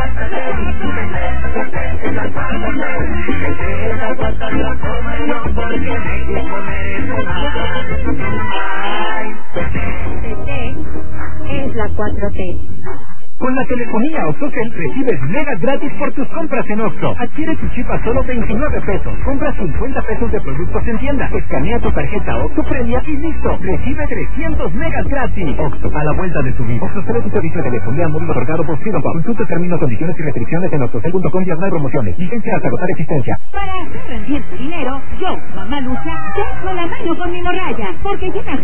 Es la 4T. Con la telefonía OXXOCEL recibes megas gratis por tus compras en OXXO. Adquiere tu chip a solo 29 pesos. Compra 50 pesos de productos en tienda. Escanea tu tarjeta OXXO Premia y listo. Recibe 300 megas gratis. OXXO, a la vuelta de tu vida. OXXO será tu servicio de telefonía móvil otorgado por Freedom. Consulta términos, condiciones y restricciones en oxxocel.com/promociones. Licencia hasta agotar existencia. Para hacer rendir tu dinero, yo, Mamá Lucha, dejo la mano con mi morralla. Porque llenas